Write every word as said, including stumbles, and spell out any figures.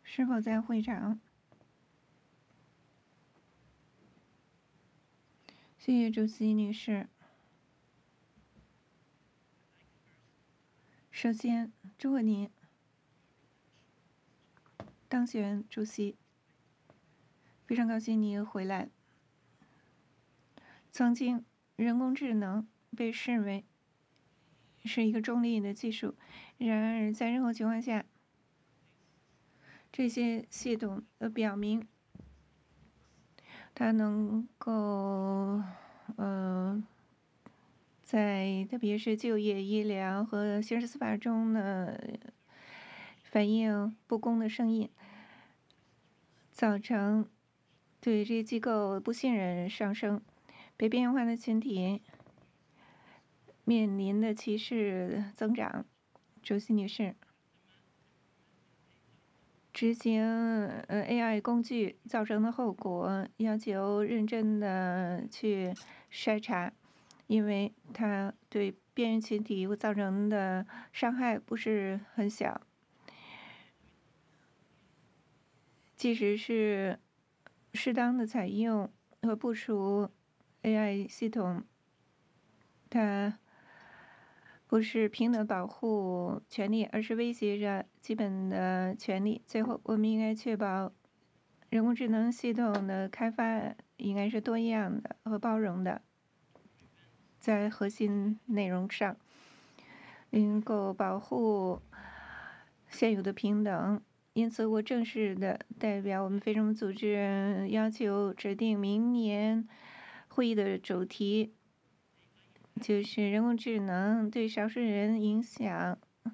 是否在会场？谢谢主席女士。首先，祝贺您当选主席，非常高兴你回来。曾经，人工智能被视为是一个中立的技术，然而在任何情况下，这些系统呃表明它能够呃在特别是就业、医疗和刑事司法中呢反映不公的声音，造成对这些机构不信任上升，被边缘化的群体面临的歧视增长。主席女士，执行呃 A I 工具造成的后果，要求认真的去筛查，因为它对边缘群体造成的伤害不是很小。即使是适当的采用和部署 A I 系统，它不是平等保护权利，而是威胁着基本的权利。最后，我们应该确保人工智能系统的开发应该是多样的和包容的，在核心内容上能够保护现有的平等。因此，我正式的代表我们非政府组织要求制定明年会议的主题，就是人工智能对少数人影响